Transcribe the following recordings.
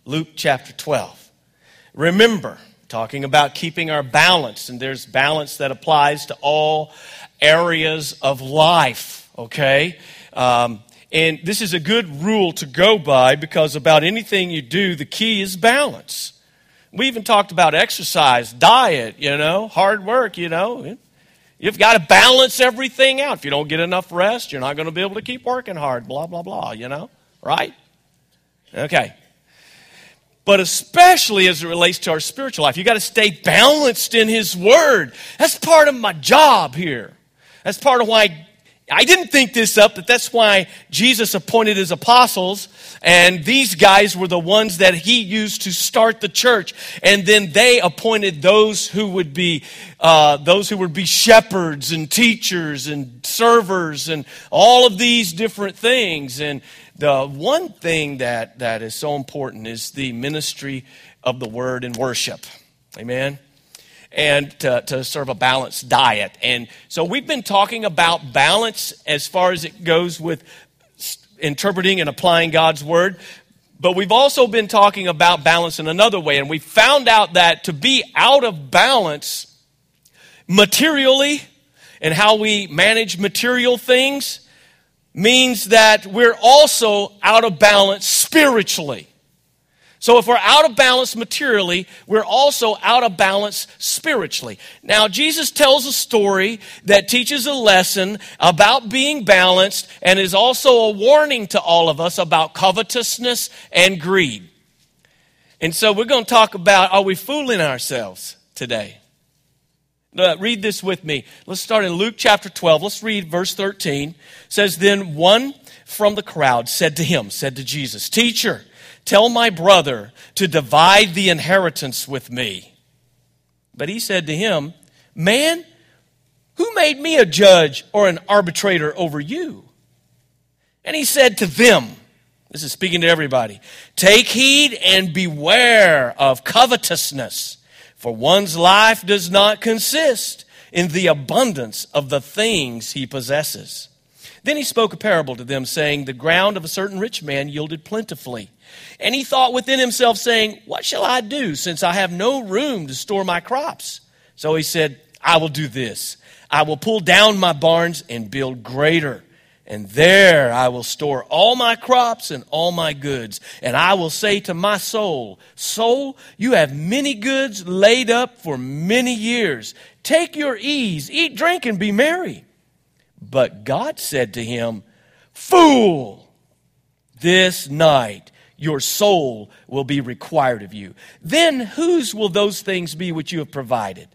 Luke chapter 12. Remember, talking about keeping our balance, and there's balance that applies to all areas of life, okay? And this is a good rule to go by because about anything you do, the key is balance. We even talked about exercise, diet, hard work, You've got to balance everything out. If you don't get enough rest, you're not going to be able to keep working hard, blah, blah, blah, right? Okay. But especially as it relates to our spiritual life, you got to stay balanced in His Word. That's part of my job here. That's part of why I didn't think this up, but that's why Jesus appointed His apostles, and these guys were the ones that He used to start the church. And then they appointed those who would be shepherds and teachers and servers and all of these different things. And the one thing that is so important is the ministry of the Word and worship. Amen. And to serve a balanced diet. And so we've been talking about balance as far as it goes with interpreting and applying God's Word. But we've also been talking about balance in another way. And we found out that to be out of balance materially and how we manage material things means that we're also out of balance spiritually. So if we're out of balance materially, we're also out of balance spiritually. Now, Jesus tells a story that teaches a lesson about being balanced and is also a warning to all of us about covetousness and greed. And so we're going to talk about, are we fooling ourselves today? Read this with me. Let's start in Luke chapter 12. Let's read verse 13. It says, then one from the crowd said to Jesus, "Teacher, tell my brother to divide the inheritance with me." But he said to him, "Man, who made me a judge or an arbitrator over you?" And he said to them, this is speaking to everybody, "Take heed and beware of covetousness, for one's life does not consist in the abundance of the things he possesses." Then he spoke a parable to them, saying, "The ground of a certain rich man yielded plentifully. And he thought within himself, saying, what shall I do, since I have no room to store my crops? So he said, I will do this. I will pull down my barns and build greater. And there I will store all my crops and all my goods. And I will say to my soul, soul, you have many goods laid up for many years. Take your ease, eat, drink, and be merry." But God said to him, "Fool, this night your soul will be required of you. Then whose will those things be which you have provided?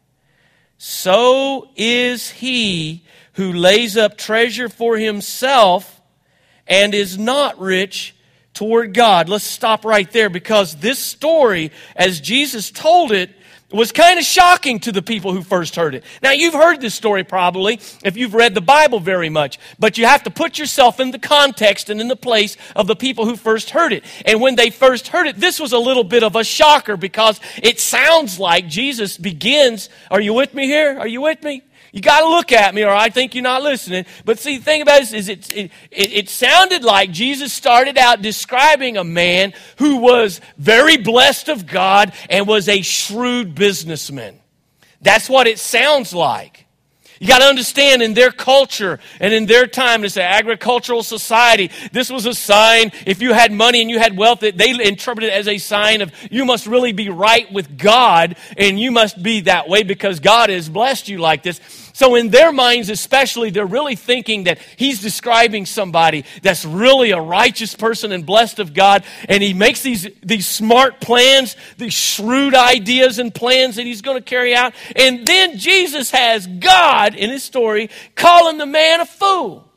So is he who lays up treasure for himself and is not rich toward God." Let's stop right there, because this story, as Jesus told it, was kind of shocking to the people who first heard it. Now, you've heard this story probably if you've read the Bible very much, but you have to put yourself in the context and in the place of the people who first heard it. And when they first heard it, this was a little bit of a shocker, because it sounds like Jesus begins, are you with me here? Are you with me? You got to look at me or I think you're not listening. But see, the thing about it is it sounded like Jesus started out describing a man who was very blessed of God and was a shrewd businessman. That's what it sounds like. You got to understand, in their culture and in their time, it's an agricultural society. This was a sign. If you had money and you had wealth, they interpreted it as a sign of you must really be right with God, and you must be that way because God has blessed you like this. So in their minds especially, they're really thinking that he's describing somebody that's really a righteous person and blessed of God. And he makes these smart plans, these shrewd ideas and plans that he's going to carry out. And then Jesus has God in his story calling the man a fool.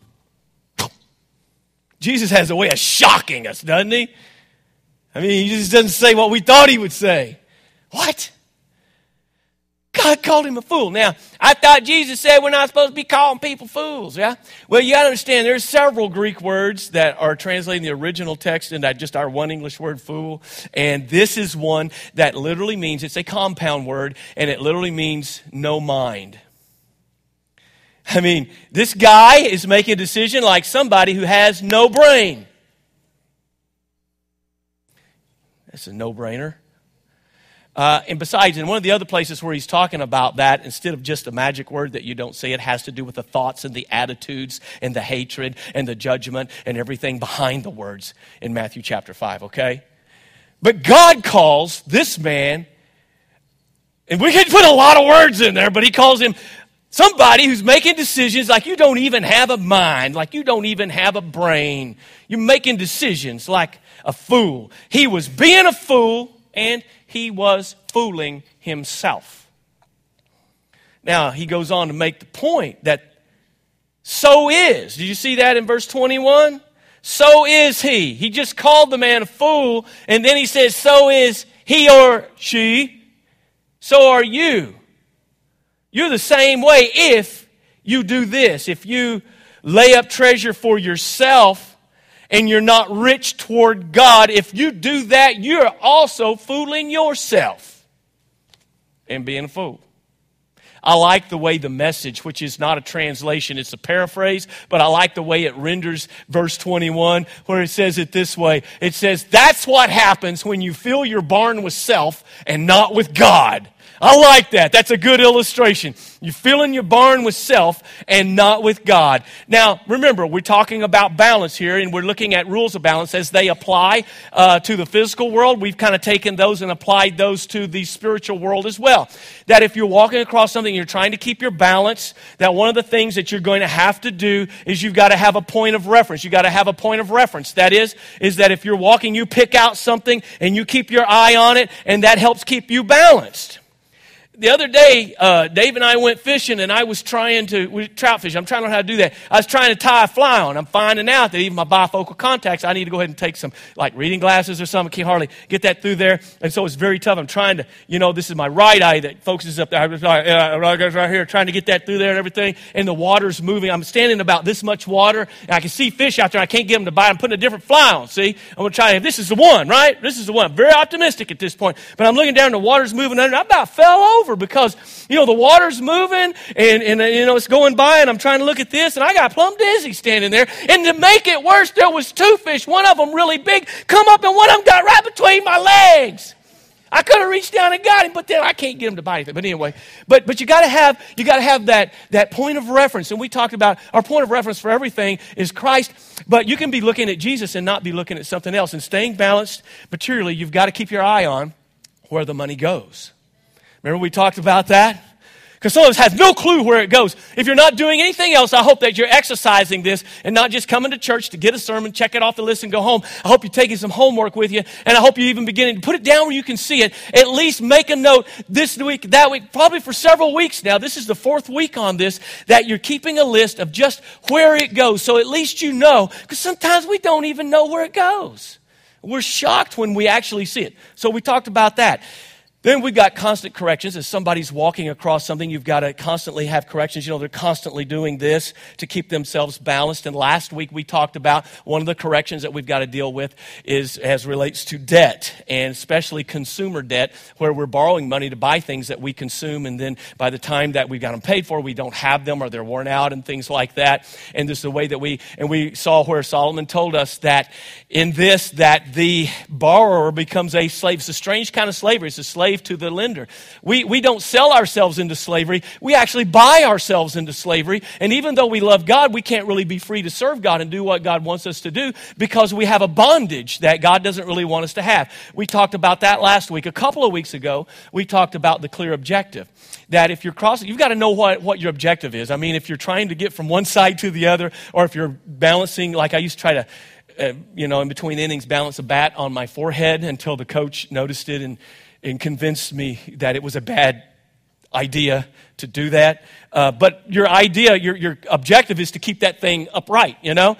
Jesus has a way of shocking us, doesn't he? I mean, he just doesn't say what we thought he would say. What? God called him a fool. Now, I thought Jesus said we're not supposed to be calling people fools, yeah? Well, you got to understand, there's several Greek words that are translating the original text into just our one English word, fool. And this is one that literally means, it's a compound word, and it literally means no mind. I mean, this guy is making a decision like somebody who has no brain. It's a no-brainer. And besides, in one of the other places where he's talking about that, instead of just a magic word that you don't say, it has to do with the thoughts and the attitudes and the hatred and the judgment and everything behind the words in Matthew chapter 5, okay? But God calls this man, and we could put a lot of words in there, but he calls him somebody who's making decisions like you don't even have a mind, like you don't even have a brain. You're making decisions like a fool. He was being a fool, and he was fooling himself. Now, he goes on to make the point that so is. Did you see that in verse 21? So is he. He just called the man a fool, and then he says, so is he or she. So are you. You're the same way if you do this. If you lay up treasure for yourself and you're not rich toward God, if you do that, you're also fooling yourself and being a fool. I like the way the Message, which is not a translation, it's a paraphrase, but I like the way it renders verse 21, where it says it this way. It says, that's what happens when you fill your barn with self and not with God. I like that. That's a good illustration. You're filling your barn with self and not with God. Now, remember, we're talking about balance here, and we're looking at rules of balance as they apply to the physical world. We've kind of taken those and applied those to the spiritual world as well. That if you're walking across something, you're trying to keep your balance, that one of the things that you're going to have to do is you've got to have a point of reference. You've got to have a point of reference. That is that if you're walking, you pick out something and you keep your eye on it, and that helps keep you balanced. The other day, Dave and I went fishing, and I was trout fishing. I'm trying to learn how to do that. I was trying to tie a fly on. I'm finding out that even my bifocal contacts, I need to go ahead and take some, like reading glasses or something. I can't hardly get that through there. And so it's very tough. I'm trying to, this is my right eye that focuses up there. I'm just like, right here, trying to get that through there and everything. And the water's moving. I'm standing about this much water, and I can see fish out there. I can't get them to bite. I'm putting a different fly on, see? I'm going to try, this is the one, right? This is the one. Very optimistic at this point. But I'm looking down, the water's moving under. I about fell over because, the water's moving and it's going by, and I'm trying to look at this, and I got plumb dizzy standing there. And to make it worse, there was two fish, one of them really big, come up, and one of them got right between my legs. I could have reached down and got him, but then I can't get him to bite anything. But anyway, but you got to have that point of reference. And we talked about our point of reference for everything is Christ. But you can be looking at Jesus and not be looking at something else. And staying balanced materially, you've got to keep your eye on where the money goes. Remember we talked about that? Because some of us have no clue where it goes. If you're not doing anything else, I hope that you're exercising this and not just coming to church to get a sermon, check it off the list, and go home. I hope you're taking some homework with you, and I hope you're even beginning to put it down where you can see it. At least make a note this week, that week, probably for several weeks now. This is the 4th week on this, that you're keeping a list of just where it goes. So at least you know, because sometimes we don't even know where it goes. We're shocked when we actually see it. So we talked about that. Then we've got constant corrections. As somebody's walking across something, you've got to constantly have corrections. They're constantly doing this to keep themselves balanced. And last week we talked about one of the corrections that we've got to deal with is as relates to debt, and especially consumer debt, where we're borrowing money to buy things that we consume, and then by the time that we've got them paid for, we don't have them or they're worn out and things like that. And this is the way that we saw where Solomon told us that in this, that the borrower becomes a slave. It's a strange kind of slavery. It's a slave to the lender. We don't sell ourselves into slavery. We actually buy ourselves into slavery. And even though we love God, we can't really be free to serve God and do what God wants us to do because we have a bondage that God doesn't really want us to have. We talked about that last week. A couple of weeks ago, we talked about the clear objective. That if you're crossing, you've got to know what your objective is. I mean, if you're trying to get from one side to the other, or if you're balancing, like I used to try to, in between innings, balance a bat on my forehead until the coach noticed it and convinced me that it was a bad idea to do that. But your idea, your objective is to keep that thing upright,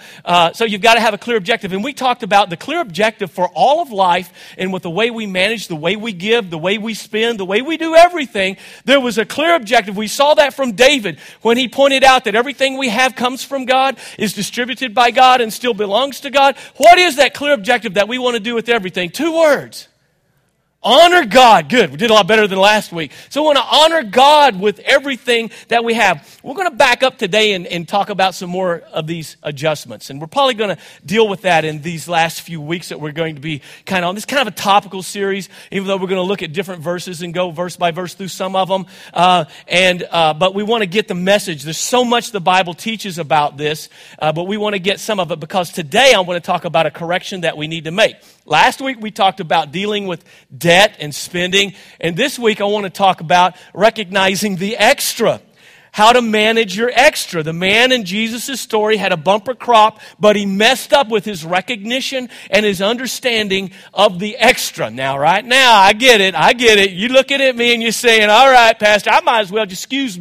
So you've got to have a clear objective. And we talked about the clear objective for all of life, and with the way we manage, the way we give, the way we spend, the way we do everything, there was a clear objective. We saw that from David when he pointed out that everything we have comes from God, is distributed by God, and still belongs to God. What is that clear objective that we want to do with everything? 2 words. Honor God. Good. We did a lot better than last week. So we want to honor God with everything that we have. We're going to back up today and talk about some more of these adjustments. And we're probably going to deal with that in these last few weeks that we're going to be kind of on. This kind of a topical series, even though we're going to look at different verses and go verse by verse through some of them. But we want to get the message. There's so much the Bible teaches about this, but we want to get some of it because today I want to talk about a correction that we need to make. Last week we talked about dealing with debt and spending, and this week I want to talk about recognizing the extra, how to manage your extra. The man in Jesus' story had a bumper crop, but he messed up with his recognition and his understanding of the extra. Now, right now, I get it. You looking at me and you're saying, all right, Pastor, I might as well just excuse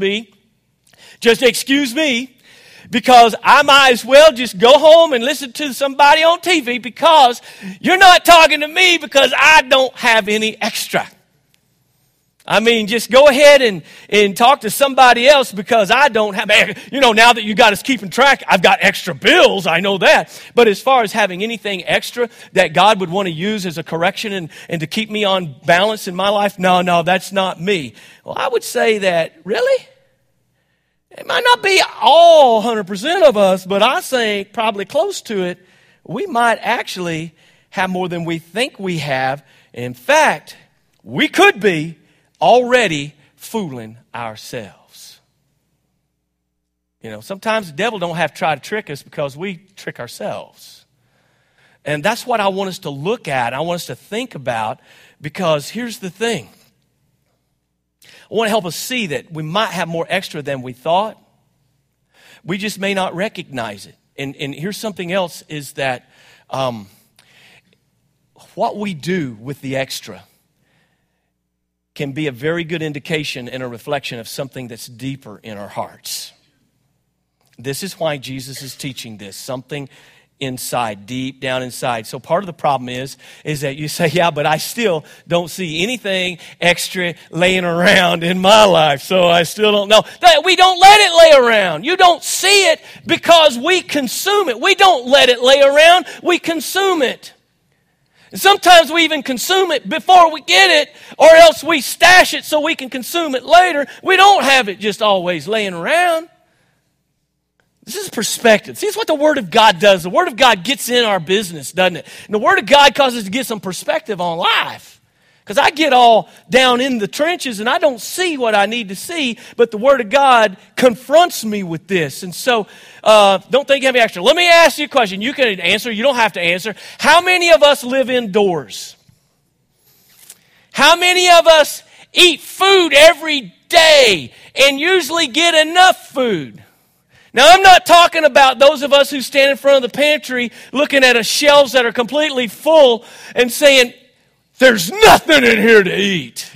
me. Because I might as well just go home and listen to somebody on TV because you're not talking to me because I don't have any extra. I mean, just go ahead and talk to somebody else because I don't have, now that you got us keeping track, I've got extra bills, I know that. But as far as having anything extra that God would want to use as a correction and to keep me on balance in my life, no, that's not me. Well, I would say that, really? It might not be all 100% of us, but I think probably close to it, we might actually have more than we think we have. In fact, we could be already fooling ourselves. Sometimes the devil don't have to try to trick us because we trick ourselves. And that's what I want us to look at. I want us to think about because here's the thing. I want to help us see that we might have more extra than we thought. We just may not recognize it. And here's something else is that what we do with the extra can be a very good indication and a reflection of something that's deeper in our hearts. This is why Jesus is teaching this, something inside, deep down inside. So part of the problem is that you say, yeah, but I still don't see anything extra laying around in my life, so I still don't know. We don't let it lay around. You don't see it because we consume it. We don't let it lay around. We consume it. And sometimes we even consume it before we get it, or else we stash it so we can consume it later. We don't have it just always laying around. This is perspective. See, it's what the Word of God does. The Word of God gets in our business, doesn't it? And the Word of God causes us to get some perspective on life. Because I get all down in the trenches and I don't see what I need to see, but the Word of God confronts me with this. And so, don't think you have any extra. Let me ask you a question. You can answer. You don't have to answer. How many of us live indoors? How many of us eat food every day and usually get enough food? Now, I'm not talking about those of us who stand in front of the pantry looking at shelves that are completely full and saying, there's nothing in here to eat.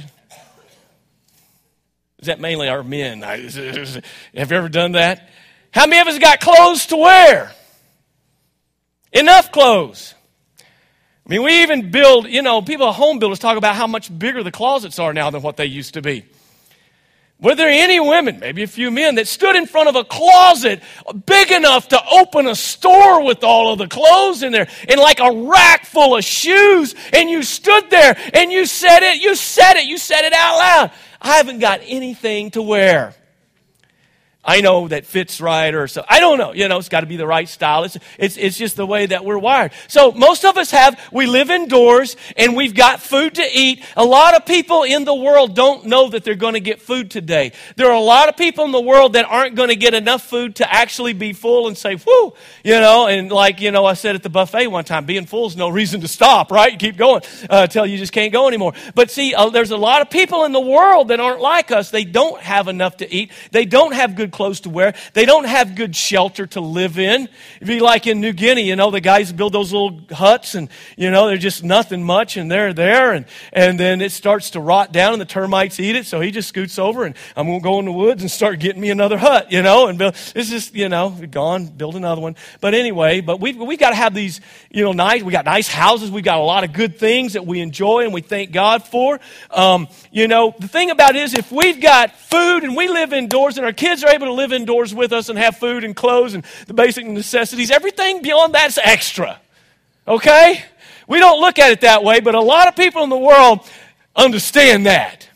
Is that mainly our men? Have you ever done that? How many of us got clothes to wear? Enough clothes. I mean, we even build, people, home builders talk about how much bigger the closets are now than what they used to be. Were there any women, maybe a few men, that stood in front of a closet big enough to open a store with all of the clothes in there and like a rack full of shoes, and you stood there and you said it out loud. I haven't got anything to wear. I know that fits right or so. I don't know. It's got to be the right style. It's just the way that we're wired. So most of us we live indoors and we've got food to eat. A lot of people in the world don't know that they're going to get food today. There are a lot of people in the world that aren't going to get enough food to actually be full and say, whoo, and I said at the buffet one time, being full is no reason to stop, right? You keep going until you just can't go anymore. But see, there's a lot of people in the world that aren't like us. They don't have enough to eat. They don't have good clothes to wear. They don't have good shelter to live in. It'd be like in New Guinea, the guys build those little huts and, they're just nothing much and they're there and then it starts to rot down and the termites eat it. So he just scoots over and I'm going to go in the woods and start getting me another hut, and build. It's just, gone, build another one. But anyway, we got to have these, nice, we got nice houses. We got a lot of good things that we enjoy and we thank God for. The thing about it is if we've got food and we live indoors and our kids are able to live indoors with us and have food and clothes and the basic necessities, everything beyond that's extra. Okay? We don't look at it that way, but a lot of people in the world, understand that.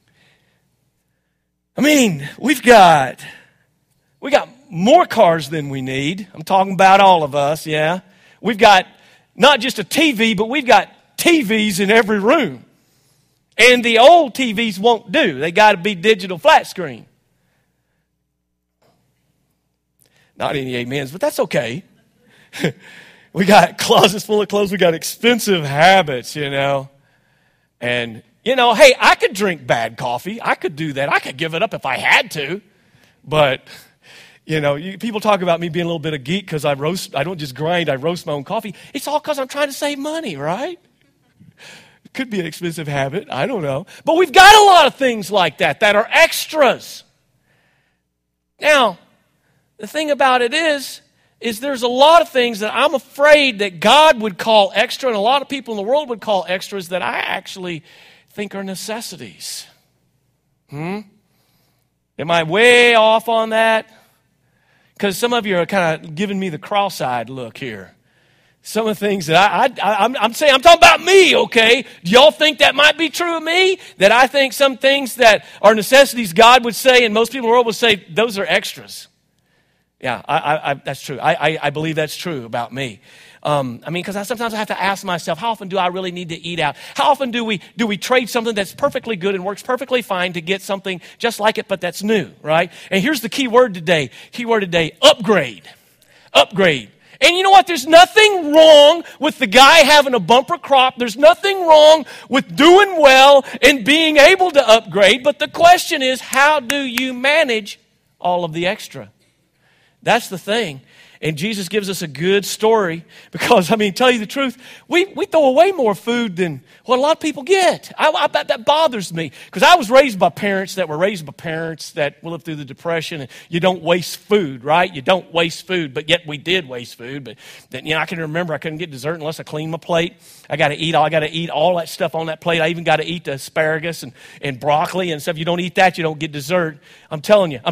I mean, we got more cars than we need. I'm talking about all of us, yeah. We've got not just a TV, but we've got TVs in every room. And the old TVs won't do. They got to be digital flat screen. Not any amens, but that's okay. We got closets full of clothes. We got expensive habits, And, hey, I could drink bad coffee. I could do that. I could give it up if I had to. But, people talk about me being a little bit of geek because I don't just grind, I roast my own coffee. It's all because I'm trying to save money, right? It could be an expensive habit. I don't know. But we've got a lot of things like that are extras. Now, the thing about it is there's a lot of things that I'm afraid that God would call extra and a lot of people in the world would call extras that I actually think are necessities. Am I way off on that? Because some of you are kind of giving me the cross-eyed look here. Some of the things that I'm saying, I'm talking about me, okay? Do y'all think that might be true of me? That I think some things that are necessities God would say and most people in the world would say, those are extras. Yeah, that's true. I believe that's true about me. Because sometimes I have to ask myself, how often do I really need to eat out? How often do we trade something that's perfectly good and works perfectly fine to get something just like it, but that's new, right? And here's the key word today, upgrade. Upgrade. And you know what? There's nothing wrong with the guy having a bumper crop. There's nothing wrong with doing well and being able to upgrade. But the question is, how do you manage all of the extra? That's the thing. And Jesus gives us a good story because, tell you the truth, we throw away more food than what a lot of people get. That bothers me because I was raised by parents that lived through the Depression, and you don't waste food, right? You don't waste food, but yet we did waste food. But then, I can remember I couldn't get dessert unless I cleaned my plate. I got to eat all that stuff on that plate. I even got to eat the asparagus and broccoli and stuff. You don't eat that, you don't get dessert. I'm telling you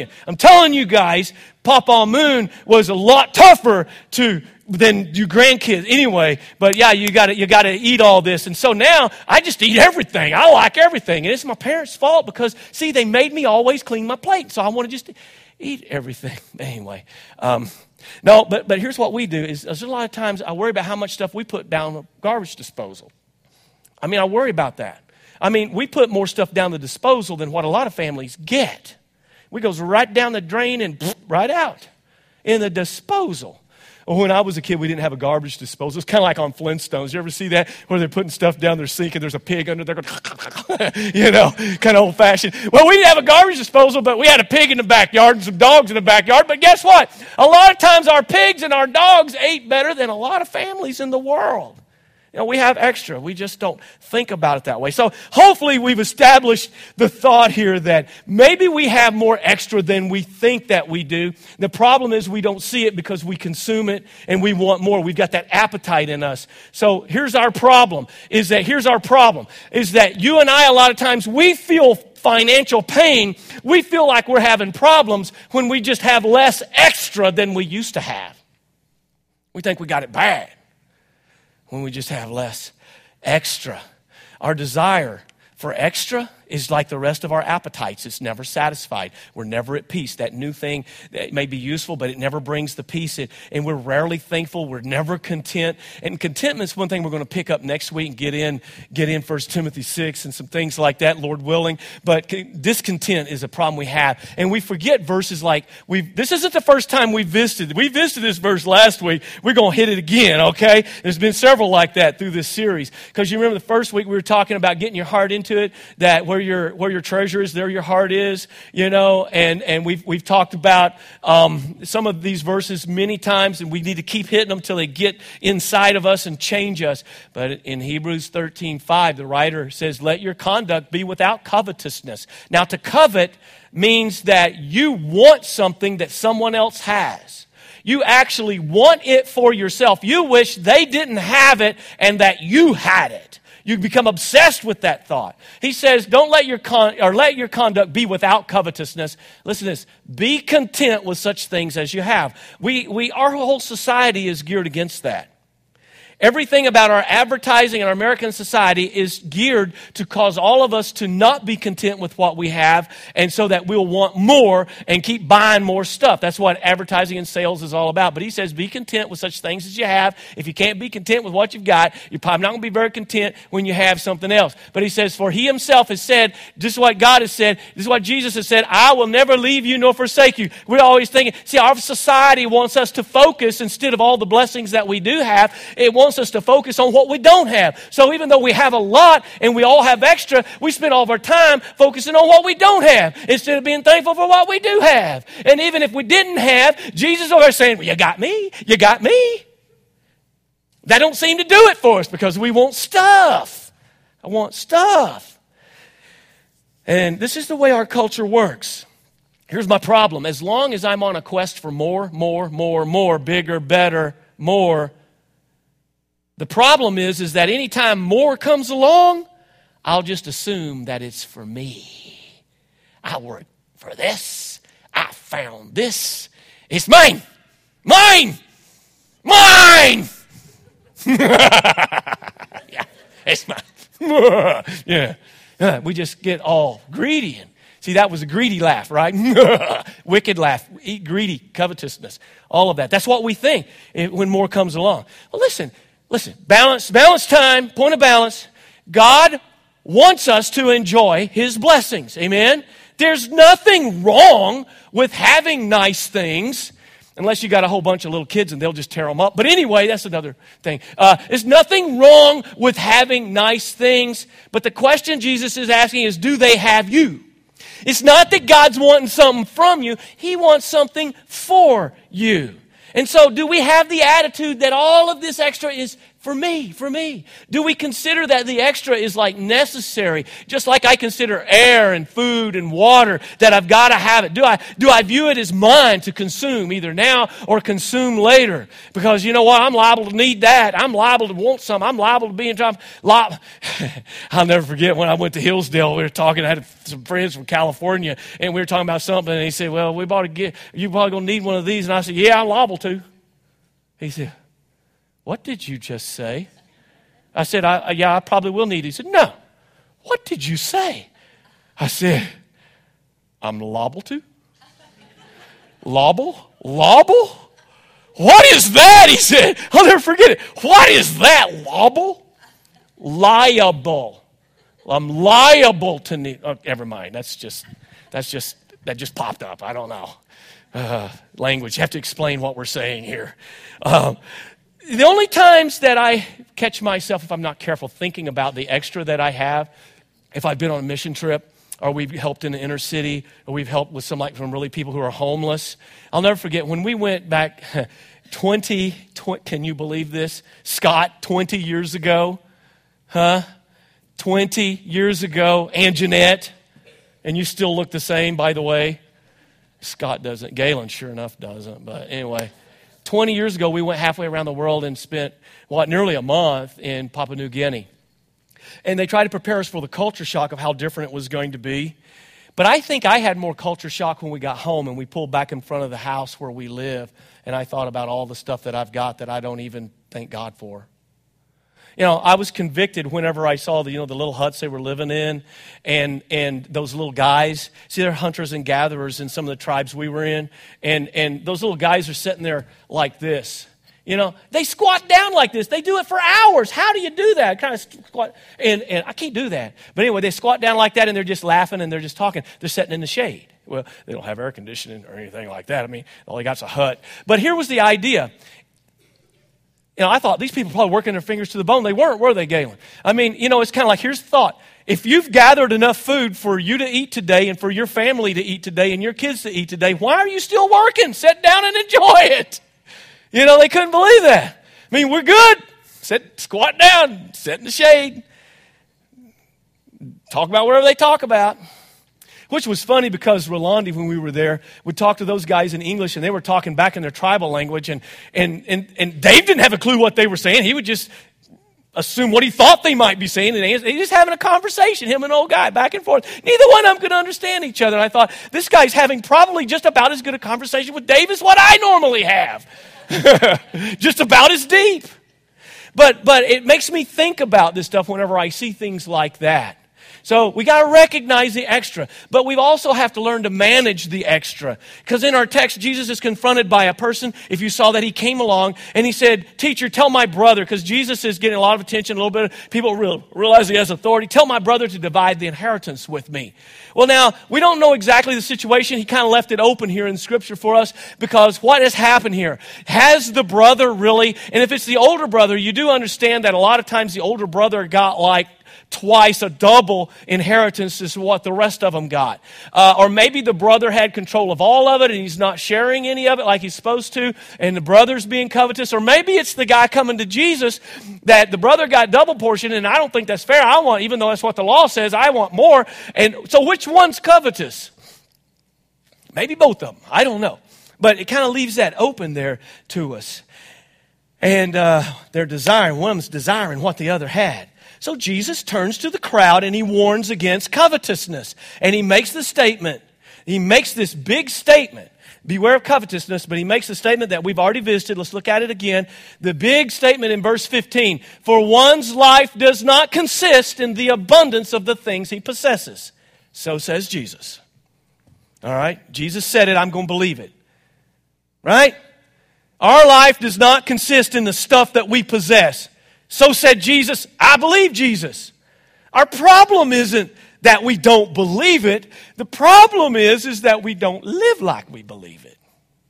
guys, Papa Moon was a lot tougher than you grandkids anyway. But yeah, you got to eat all this. And so now I just eat everything. I like everything. And it's my parents' fault because, see, they made me always clean my plate. So I want to just eat everything. Anyway, no, but here's what we do is there's a lot of times I worry about how much stuff we put down the garbage disposal. I worry about that. We put more stuff down the disposal than what a lot of families get. We goes right down the drain and right out in the disposal. When I was a kid, we didn't have a garbage disposal. It's kind of like on Flintstones. You ever see that? Where they're putting stuff down their sink and there's a pig under there going, kind of old-fashioned. Well, we didn't have a garbage disposal, but we had a pig in the backyard and some dogs in the backyard. But guess what? A lot of times our pigs and our dogs ate better than a lot of families in the world. We have extra. We just don't think about it that way. So hopefully we've established the thought here that maybe we have more extra than we think that we do. The problem is we don't see it because we consume it and we want more. We've got that appetite in us. So here's our problem, is that you and I, a lot of times, we feel financial pain. We feel like we're having problems when we just have less extra than we used to have. We think we got it bad when we just have less extra. Our desire for extra is like the rest of our appetites. It's never satisfied. We're never at peace. That new thing that may be useful, but it never brings the peace. And we're rarely thankful. We're never content. And contentment is one thing we're going to pick up next week and get in 1 Timothy 6 and some things like that, Lord willing. But discontent is a problem we have. And we forget verses like, this isn't the first time we visited. We visited this verse last week. We're going to hit it again, okay? There's been several like that through this series. Because you remember the first week we were talking about getting your heart into it, that where your treasure is, there your heart is, and we've talked about some of these verses many times, and we need to keep hitting them till they get inside of us and change us. But in Hebrews 13:5, the writer says, let your conduct be without covetousness. Now, to covet means that you want something that someone else has. You actually want it for yourself. You wish they didn't have it and that you had it. You become obsessed with that thought. He says, don't let your conduct be without covetousness. Listen to this. Be content with such things as you have. Our whole society is geared against that. Everything about our advertising and our American society is geared to cause all of us to not be content with what we have, and so that we'll want more and keep buying more stuff. That's what advertising and sales is all about. But he says, be content with such things as you have. If you can't be content with what you've got, you're probably not going to be very content when you have something else. But he says, for he himself has said, this is what God has said, this is what Jesus has said, I will never leave you nor forsake you. We're always thinking, see, our society wants us to focus, instead of all the blessings that we do have, it wants us to focus on what we don't have. So even though we have a lot and we all have extra, we spend all of our time focusing on what we don't have instead of being thankful for what we do have. And even if we didn't have, Jesus is over there saying, well, you got me, you got me. That don't seem to do it for us because we want stuff. I want stuff. And this is the way our culture works. Here's my problem. As long as I'm on a quest for more, bigger, better, more, the problem is that anytime more comes along, I'll just assume that it's for me. I worked for this. I found this. It's mine. Mine. Mine. Yeah, it's mine. Yeah. We just get all greedy. And see, that was a greedy laugh, right? Wicked laugh. Eat greedy, covetousness, all of that. That's what we think when more comes along. Well, listen, balance time, point of balance. God wants us to enjoy his blessings. Amen? There's nothing wrong with having nice things, unless you got a whole bunch of little kids and they'll just tear them up. But anyway, that's another thing. There's nothing wrong with having nice things. But the question Jesus is asking is, do they have you? It's not that God's wanting something from you. He wants something for you. And so do we have the attitude that all of this extra is for me, for me? Do we consider that the extra is like necessary, just like I consider air and food and water, that I've got to have it? Do I view it as mine to consume either now or consume later? Because you know what? I'm liable to need that. I'm liable to want some. I'm liable to be in trouble. I'll never forget when I went to Hillsdale. We were talking. I had some friends from California, and we were talking about something. And he said, "Well, you're probably going to need one of these." And I said, "Yeah, I'm liable to." He said, "What did you just say?" I said, "Yeah, I probably will need it." He said, "No. What did you say?" I said, "I'm liable to." Liable? What is that? He said, I'll never forget it. What is that? Liable? Liable. I'm liable to need. Oh, never mind. That just popped up. I don't know. Language. You have to explain what we're saying here. The only times that I catch myself, if I'm not careful, thinking about the extra that I have, if I've been on a mission trip, or we've helped in the inner city, or we've helped with some really people who are homeless. I'll never forget when we went back 20 can you believe this? Scott, 20 years ago. 20 years ago. And Jeanette. And you still look the same, by the way. Scott doesn't. Galen, sure enough, doesn't. But anyway, 20 years ago, we went halfway around the world and spent, nearly a month in Papua New Guinea. And they tried to prepare us for the culture shock of how different it was going to be. But I think I had more culture shock when we got home and we pulled back in front of the house where we live. And I thought about all the stuff that I've got that I don't even thank God for. I was convicted whenever I saw the little huts they were living in and those little guys. See, they're hunters and gatherers in some of the tribes we were in. And those little guys are sitting there like this. They squat down like this. They do it for hours. How do you do that? Kind of squat. And I can't do that. But anyway, they squat down like that and they're just laughing and they're just talking. They're sitting in the shade. Well, they don't have air conditioning or anything like that. I mean, all they got's a hut. But here was the idea. I thought these people probably working their fingers to the bone. They weren't, were they, Galen? I mean, it's kind of like, here's the thought. If you've gathered enough food for you to eat today and for your family to eat today and your kids to eat today, why are you still working? Sit down and enjoy it. They couldn't believe that. I mean, we're good. Squat down, sit in the shade. Talk about whatever they talk about. Which was funny because Rolandi, when we were there, would talk to those guys in English and they were talking back in their tribal language and Dave didn't have a clue what they were saying. He would just assume what he thought they might be saying and he's just having a conversation, him and an old guy, back and forth. Neither one of them could understand each other. And I thought, this guy's having probably just about as good a conversation with Dave as what I normally have. Just about as deep. But it makes me think about this stuff whenever I see things like that. So we got to recognize the extra, but we also have to learn to manage the extra. Because in our text, Jesus is confronted by a person. If you saw that, he came along and he said, "Teacher, tell my brother," because Jesus is getting a lot of attention, a little bit. People realize he has authority. "Tell my brother to divide the inheritance with me." Well, now, we don't know exactly the situation. He kind of left it open here in Scripture for us, because what has happened here? Has the brother really, and if it's the older brother, you do understand that a lot of times the older brother got like twice a double inheritance is what the rest of them got. Or maybe the brother had control of all of it and he's not sharing any of it like he's supposed to, and the brother's being covetous. Or maybe it's the guy coming to Jesus that the brother got double portion, and I don't think that's fair. I want, even though that's what the law says, I want more. And so which one's covetous? Maybe both of them. I don't know. But it kind of leaves that open there to us. And they're desiring, one's desiring what the other had. So Jesus turns to the crowd and he warns against covetousness. And he makes the statement, he makes this big statement, beware of covetousness, but he makes the statement that we've already visited. Let's look at it again. The big statement in verse 15, "For one's life does not consist in the abundance of the things he possesses." So says Jesus. All right? Jesus said it, I'm going to believe it. Right? Our life does not consist in the stuff that we possess. So said Jesus, I believe Jesus. Our problem isn't that we don't believe it. The problem is that we don't live like we believe it.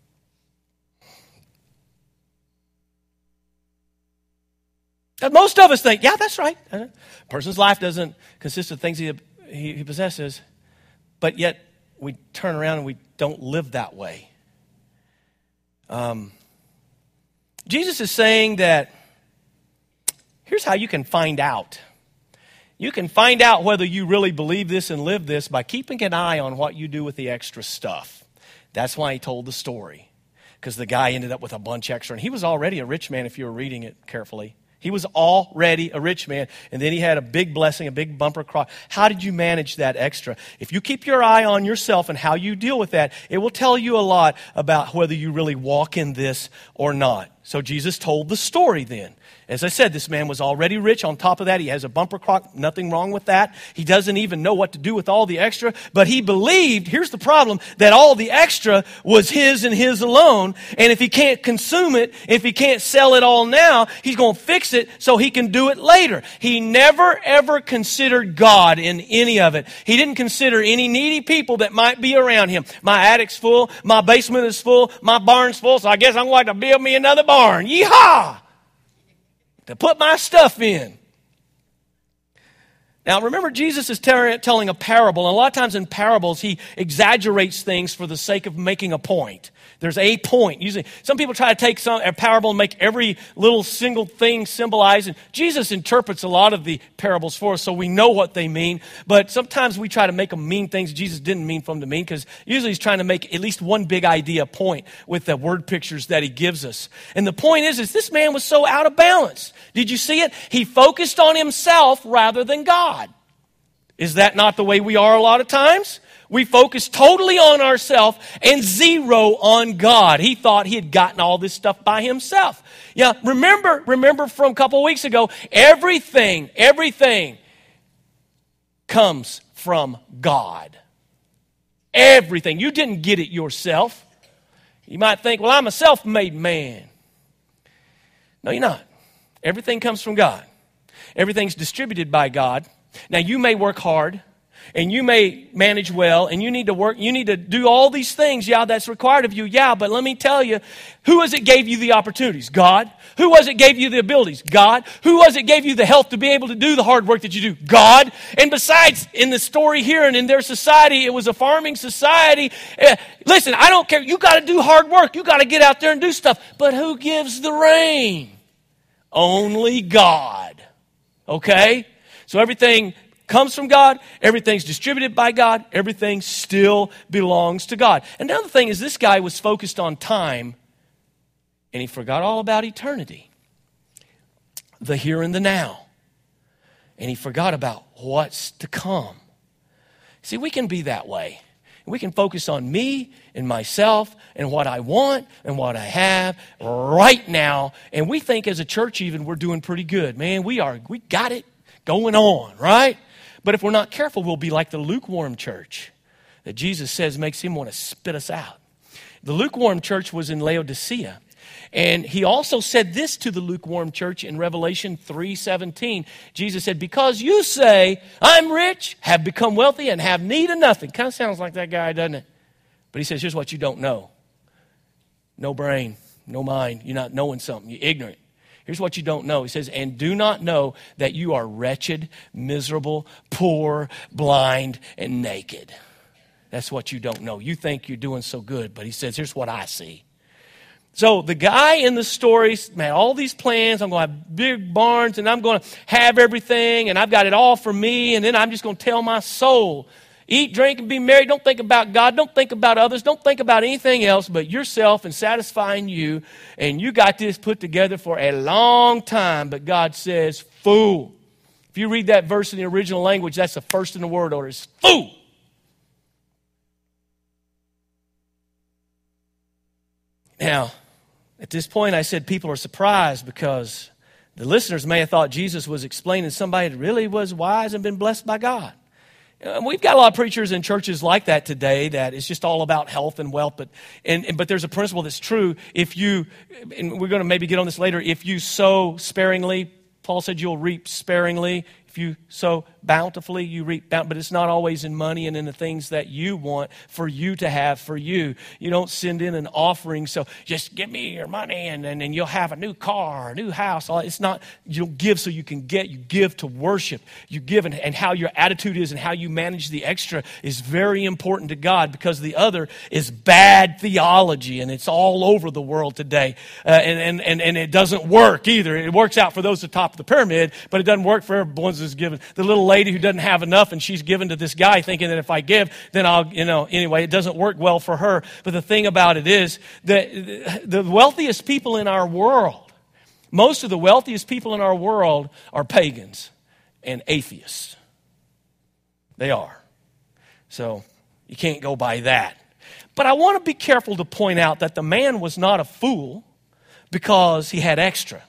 And most of us think, yeah, that's right. A person's life doesn't consist of things he possesses, but yet we turn around and we don't live that way. Jesus is saying that here's how you can find out. You can find out whether you really believe this and live this by keeping an eye on what you do with the extra stuff. That's why he told the story, because the guy ended up with a bunch extra. And he was already a rich man if you were reading it carefully. He was already a rich man, and then he had a big blessing, a big bumper crop. How did you manage that extra? If you keep your eye on yourself and how you deal with that, it will tell you a lot about whether you really walk in this or not. So Jesus told the story then. As I said, this man was already rich. On top of that, he has a bumper crop. Nothing wrong with that. He doesn't even know what to do with all the extra. But he believed, here's the problem, that all the extra was his and his alone. And if he can't consume it, if he can't sell it all now, he's going to fix it so he can do it later. He never, ever considered God in any of it. He didn't consider any needy people that might be around him. My attic's full. My basement is full. My barn's full. So I guess I'm going to build me another barn. Yeehaw! To put my stuff in. Now, remember, Jesus is telling a parable. And a lot of times in parables, he exaggerates things for the sake of making a point. There's a point. Usually, some people try to take a parable and make every little single thing symbolize. And Jesus interprets a lot of the parables for us so we know what they mean. But sometimes we try to make them mean things Jesus didn't mean for them to mean, because usually he's trying to make at least one big idea point with the word pictures that he gives us. And the point is this man was so out of balance. Did you see it? He focused on himself rather than God. Is that not the way we are a lot of times? We focus totally on ourselves and zero on God. He thought he had gotten all this stuff by himself. Yeah, remember from a couple of weeks ago, everything comes from God. Everything. You didn't get it yourself. You might think, well, I'm a self-made man. No, you're not. Everything comes from God. Everything's distributed by God. Now, you may work hard, and you may manage well, and you need to do all these things. Yeah, that's required of you. Yeah, but let me tell you, who was it gave you the opportunities? God. Who was it gave you the abilities? God. Who was it gave you the health to be able to do the hard work that you do? God. And besides, in the story here and in their society, it was a farming society. Listen, I don't care. You got to do hard work. You got to get out there and do stuff. But who gives the rain? Only God. Okay? So everything comes from God, everything's distributed by God, everything still belongs to God. And the other thing is, this guy was focused on time, and he forgot all about eternity, the here and the now. And he forgot about what's to come. See, we can be that way. We can focus on me and myself and what I want and what I have right now. And we think as a church even we're doing pretty good. Man, we got it going on, right? But if we're not careful, we'll be like the lukewarm church that Jesus says makes him want to spit us out. The lukewarm church was in Laodicea. And he also said this to the lukewarm church in Revelation 3:17. Jesus said, because you say, I'm rich, have become wealthy, and have need of nothing. Kind of sounds like that guy, doesn't it? But he says, here's what you don't know. No brain, no mind. You're not knowing something. You're ignorant. Here's what you don't know. He says, and do not know that you are wretched, miserable, poor, blind, and naked. That's what you don't know. You think you're doing so good, but he says, here's what I see. So the guy in the story had all these plans. I'm going to have big barns, and I'm going to have everything, and I've got it all for me, and then I'm just going to tell my soul, eat, drink, and be merry. Don't think about God. Don't think about others. Don't think about anything else but yourself and satisfying you, and you got this put together for a long time. But God says, fool. If you read that verse in the original language, that's the first in the word order. It's fool. Now, at this point, I said people are surprised because the listeners may have thought Jesus was explaining somebody that really was wise and been blessed by God. And we've got a lot of preachers in churches like that today that it's just all about health and wealth. But there's a principle that's true. If you, and we're going to maybe get on this later, if you sow sparingly, Paul said you'll reap sparingly. If you sow bountifully, you reap bountifully. But it's not always in money and in the things that you want for you to have for you. You don't send in an offering, so just give me your money and you'll have a new car, a new house. It's not, you don't give so you can get. You give to worship. You give, and how your attitude is and how you manage the extra is very important to God, because the other is bad theology, and it's all over the world today. And it doesn't work either. It works out for those at the top of the pyramid, but it doesn't work for everyone who's given. The little lady who doesn't have enough, and she's given to this guy thinking that if I give, then I'll, anyway, it doesn't work well for her. But the thing about it is that the wealthiest people in our world, most of the wealthiest people in our world are pagans and atheists. They are. So you can't go by that. But I want to be careful to point out that the man was not a fool because he had extra.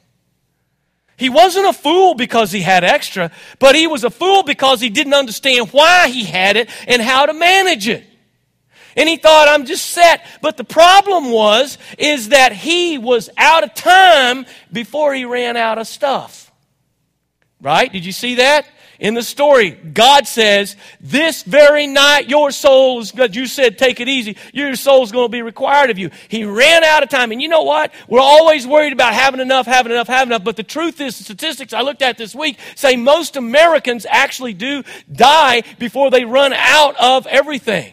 He wasn't a fool because he had extra, but he was a fool because he didn't understand why he had it and how to manage it. And he thought, I'm just set. But the problem is that he was out of time before he ran out of stuff. Right? Did you see that? In the story, God says, this very night your soul is, you said take it easy, your soul's going to be required of you. He ran out of time. And you know what? We're always worried about having enough. But the truth is, the statistics I looked at this week say most Americans actually do die before they run out of everything.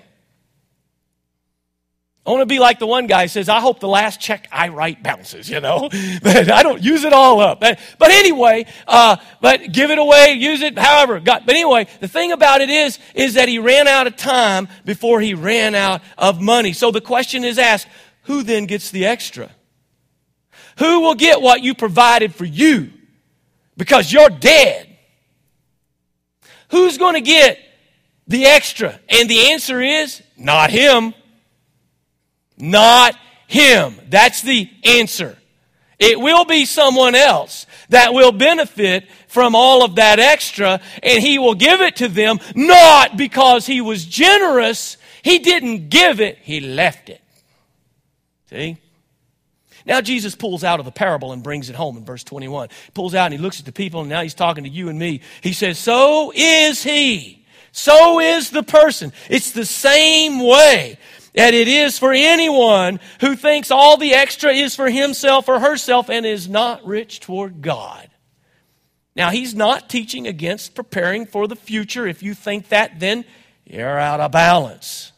I want to be like the one guy who says, I hope the last check I write bounces, but I don't use it all up. But anyway, but give it away, use it, however. But anyway, the thing about it is that he ran out of time before he ran out of money. So the question is asked, who then gets the extra? Who will get what you provided for you? Because you're dead. Who's going to get the extra? And the answer is, not him. Not him. That's the answer. It will be someone else that will benefit from all of that extra, and he will give it to them, not because he was generous. He didn't give it, he left it. See? Now Jesus pulls out of the parable and brings it home in verse 21. He pulls out and he looks at the people, and now he's talking to you and me. He says, so is he. So is the person. It's the same way that it is for anyone who thinks all the extra is for himself or herself and is not rich toward God. Now, he's not teaching against preparing for the future. If you think that, then you're out of balance.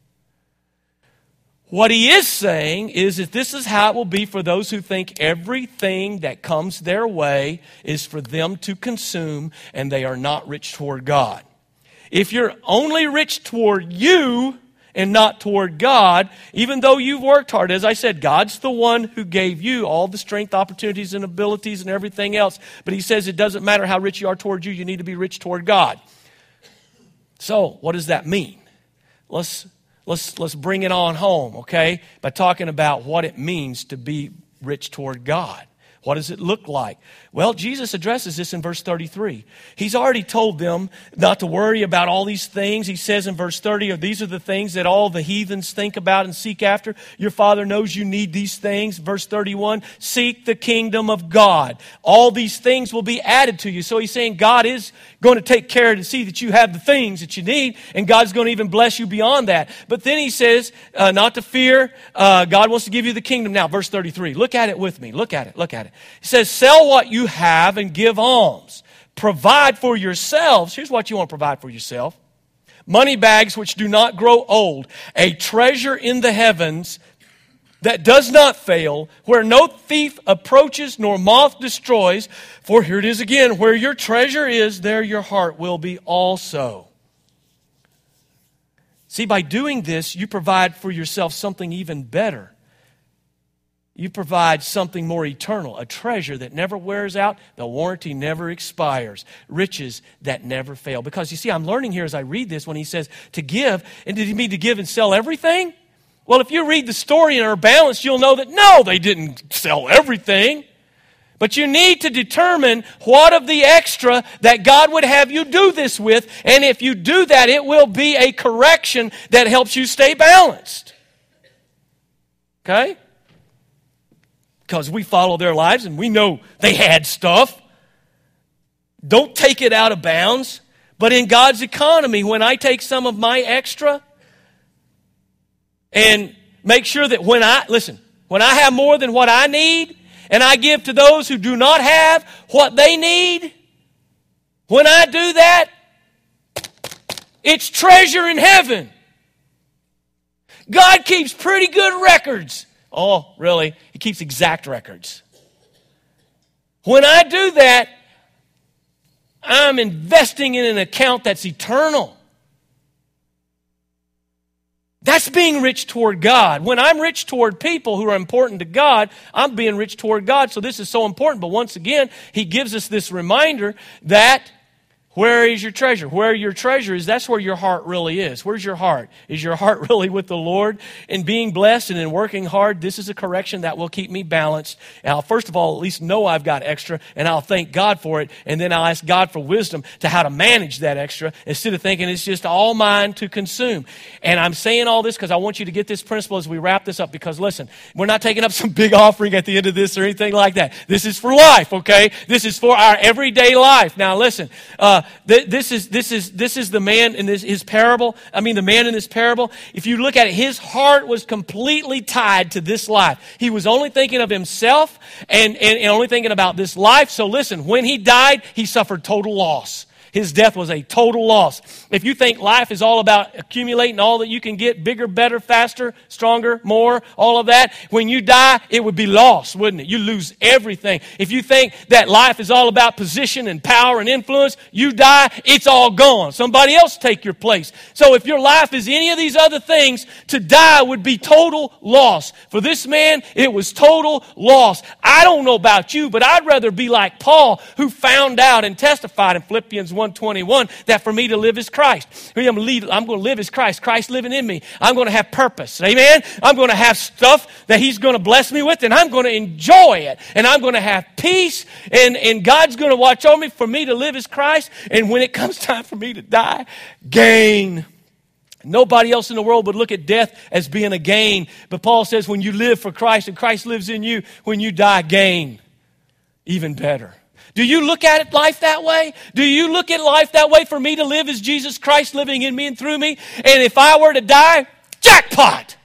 What he is saying is that this is how it will be for those who think everything that comes their way is for them to consume and they are not rich toward God. If you're only rich toward you and not toward God, even though you've worked hard. As I said, God's the one who gave you all the strength, opportunities, and abilities and everything else. But he says it doesn't matter how rich you are toward you need to be rich toward God. So, what does that mean? Let's let's bring it on home, okay? By talking about what it means to be rich toward God. What does it look like? Well, Jesus addresses this in verse 33. He's already told them not to worry about all these things. He says in verse 30, these are the things that all the heathens think about and seek after. Your Father knows you need these things. Verse 31, seek the kingdom of God. All these things will be added to you. So he's saying God is going to take care to see that you have the things that you need, and God's going to even bless you beyond that. But then he says not to fear. God wants to give you the kingdom. Now, verse 33, look at it with me. Look at it. He says, sell what you have and give alms. Provide for yourselves. Here's what you want to provide for yourself. Money bags which do not grow old. A treasure in the heavens that does not fail, where no thief approaches nor moth destroys. For here it is again, where your treasure is, there your heart will be also. See, by doing this, you provide for yourself something even better. You provide something more eternal, a treasure that never wears out, the warranty never expires, riches that never fail. Because you see, I'm learning here as I read this when he says to give, and did he mean to give and sell everything? Well, if you read the story in our balance, you'll know that no, they didn't sell everything. But you need to determine what of the extra that God would have you do this with, and if you do that, it will be a correction that helps you stay balanced. Okay? Because we follow their lives and we know they had stuff. Don't take it out of bounds. But in God's economy, when I take some of my extra and make sure that when I have more than what I need and I give to those who do not have what they need, when I do that, it's treasure in heaven. God keeps pretty good records. Oh, really? He keeps exact records. When I do that, I'm investing in an account that's eternal. That's being rich toward God. When I'm rich toward people who are important to God, I'm being rich toward God. So this is so important. But once again, he gives us this reminder that where is your treasure? Where your treasure is, that's where your heart really is. Where's your heart? Is your heart really with the Lord? In being blessed and in working hard, this is a correction that will keep me balanced. And I'll first of all at least know I've got extra, and I'll thank God for it, and then I'll ask God for wisdom to how to manage that extra instead of thinking it's just all mine to consume. And I'm saying all this because I want you to get this principle as we wrap this up, because listen, we're not taking up some big offering at the end of this or anything like that. This is for life, okay? This is for our everyday life. Now listen, this is the man in his parable. I mean, the man in this parable, if you look at it, his heart was completely tied to this life. He was only thinking of himself and only thinking about this life. So listen, when he died, he suffered total loss. His death was a total loss. If you think life is all about accumulating all that you can get, bigger, better, faster, stronger, more, all of that, when you die, it would be lost, wouldn't it? You lose everything. If you think that life is all about position and power and influence, you die, it's all gone. Somebody else take your place. So if your life is any of these other things, to die would be total loss. For this man, it was total loss. I don't know about you, but I'd rather be like Paul, who found out and testified in Philippians 1:21 that for me to live is Christ. I'm going to live as Christ. Christ living in me. I'm going to have purpose. Amen? I'm going to have stuff that he's going to bless me with, and I'm going to enjoy it. And I'm going to have peace, and God's going to watch over me for me to live as Christ. And when it comes time for me to die, gain. Nobody else in the world would look at death as being a gain. But Paul says when you live for Christ and Christ lives in you, when you die, gain. Even better. Do you look at life that way? Do you look at life that way? For me to live as Jesus Christ living in me and through me? And if I were to die, jackpot!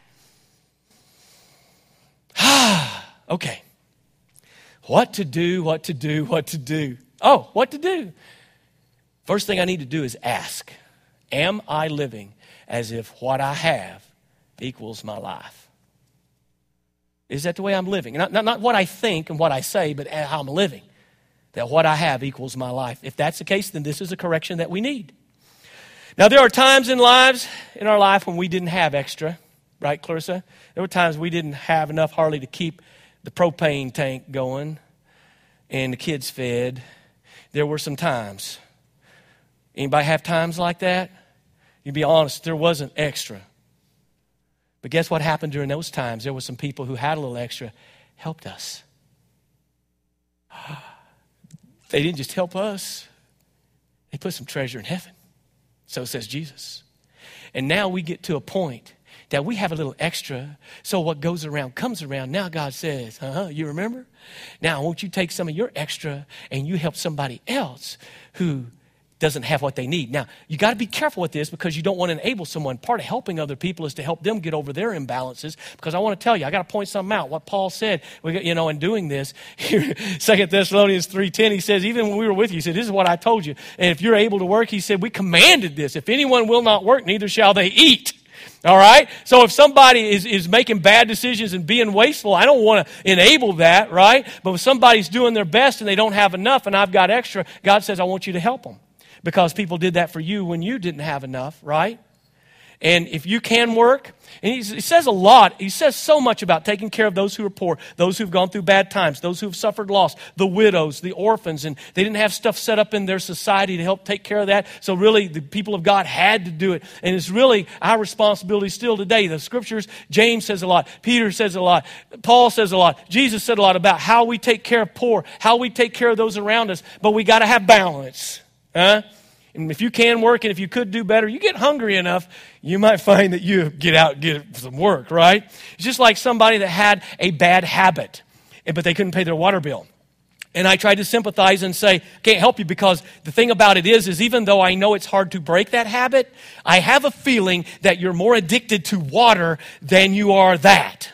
Okay. What to do? Oh, what to do? First thing I need to do is ask, am I living as if what I have equals my life? Is that the way I'm living? Not what I think and what I say, but how I'm living. That what I have equals my life. If that's the case, then this is a correction that we need. Now, there are times in our life when we didn't have extra. Right, Clarissa? There were times we didn't have enough hardly to keep the propane tank going and the kids fed. There were some times. Anybody have times like that? You be honest, there wasn't extra. But guess what happened during those times? There were some people who had a little extra, helped us. They didn't just help us. They put some treasure in heaven. So says Jesus. And now we get to a point that we have a little extra. So what goes around comes around. Now God says, you remember? Now won't you take some of your extra and you help somebody else who doesn't have what they need. Now, you got to be careful with this because you don't want to enable someone. Part of helping other people is to help them get over their imbalances. Because I want to tell you, I got to point something out. What Paul said, in doing this, here, 2 Thessalonians 3:10, he says, even when we were with you, he said, this is what I told you. And if you're able to work, he said, we commanded this. If anyone will not work, neither shall they eat. All right? So if somebody is making bad decisions and being wasteful, I don't want to enable that, right? But if somebody's doing their best and they don't have enough and I've got extra, God says, I want you to help them. Because people did that for you when you didn't have enough, right? And if you can work, and he says a lot, he says so much about taking care of those who are poor, those who've gone through bad times, those who've suffered loss, the widows, the orphans, and they didn't have stuff set up in their society to help take care of that. So really, the people of God had to do it. And it's really our responsibility still today. The scriptures, James says a lot, Peter says a lot, Paul says a lot, Jesus said a lot about how we take care of poor, how we take care of those around us, but we got to have balance. And if you can work and if you could do better, you get hungry enough, you might find that you get out and get some work, right? It's just like somebody that had a bad habit, but they couldn't pay their water bill. And I tried to sympathize and say, can't help you because the thing about it is even though I know it's hard to break that habit, I have a feeling that you're more addicted to water than you are that.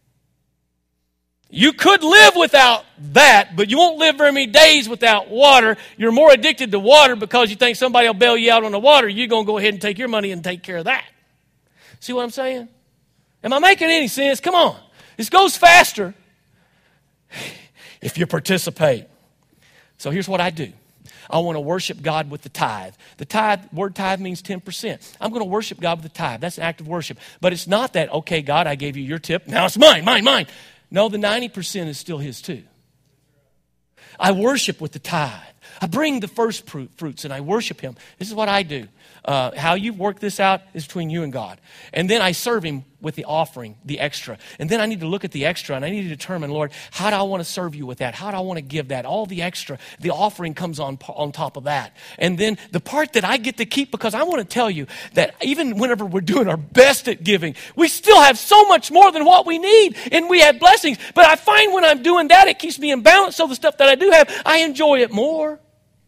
You could live without that, but you won't live very many days without water. You're more addicted to water because you think somebody will bail you out on the water. You're going to go ahead and take your money and take care of that. See what I'm saying? Am I making any sense? Come on. This goes faster if you participate. So here's what I do. I want to worship God with the tithe. The word tithe means 10%. I'm going to worship God with the tithe. That's an act of worship. But it's not that, okay, God, I gave you your tip. Now it's mine. No, the 90% is still his too. I worship with the tithe. I bring the first fruits and I worship him. This is what I do. How you work this out is between you and God. And then I serve him with the offering, the extra. And then I need to look at the extra and I need to determine, Lord, how do I want to serve you with that? How do I want to give that? All the extra, the offering comes on top of that. And then the part that I get to keep, because I want to tell you that even whenever we're doing our best at giving, we still have so much more than what we need. And we have blessings. But I find when I'm doing that, it keeps me in balance. So the stuff that I do have, I enjoy it more.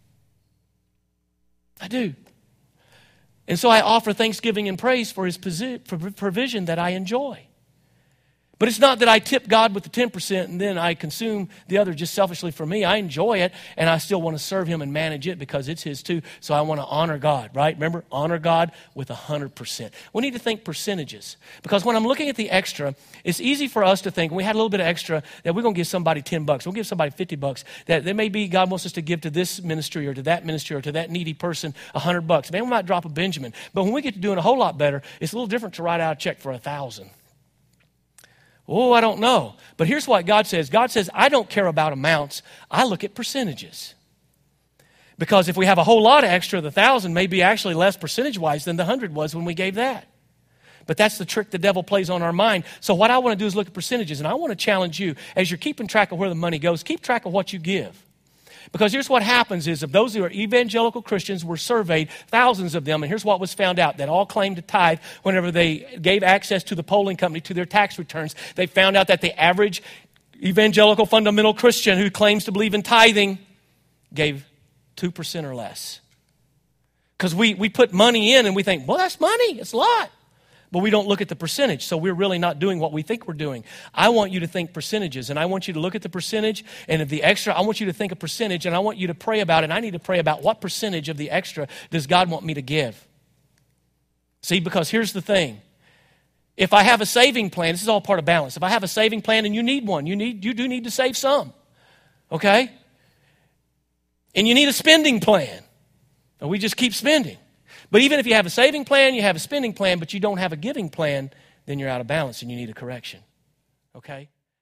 I do. And so I offer thanksgiving and praise for his provision that I enjoy. But it's not that I tip God with the 10% and then I consume the other just selfishly for me. I enjoy it and I still want to serve him and manage it because it's his too. So I want to honor God, right? Remember, honor God with 100%. We need to think percentages because when I'm looking at the extra, it's easy for us to think, we had a little bit of extra, that we're going to give somebody $10. We'll give somebody $50. That there may be God wants us to give to this ministry or to that ministry or to that needy person $100. Man, we might drop a Benjamin. But when we get to doing a whole lot better, it's a little different to write out a check for $1,000. Oh, I don't know. But here's what God says. God says, I don't care about amounts. I look at percentages. Because if we have a whole lot of extra, the 1,000 may be actually less percentage-wise than the 100 was when we gave that. But that's the trick the devil plays on our mind. So what I want to do is look at percentages. And I want to challenge you, as you're keeping track of where the money goes, keep track of what you give. Because here's what happens is of those who are evangelical Christians were surveyed, thousands of them, and here's what was found out, that all claimed to tithe whenever they gave access to the polling company to their tax returns. They found out that the average evangelical fundamental Christian who claims to believe in tithing gave 2% or less. Because we put money in and we think, well, that's money, it's a lot. But we don't look at the percentage, so we're really not doing what we think we're doing. I want you to think percentages, and I want you to look at the percentage, and of the extra, I want you to think a percentage, and I want you to pray about it, and I need to pray about what percentage of the extra does God want me to give. See, because here's the thing. If I have a saving plan, this is all part of balance. If I have a saving plan and you need one, you do need to save some, okay? And you need a spending plan, and we just keep spending. But even if you have a saving plan, you have a spending plan, but you don't have a giving plan, then you're out of balance and you need a correction. Okay?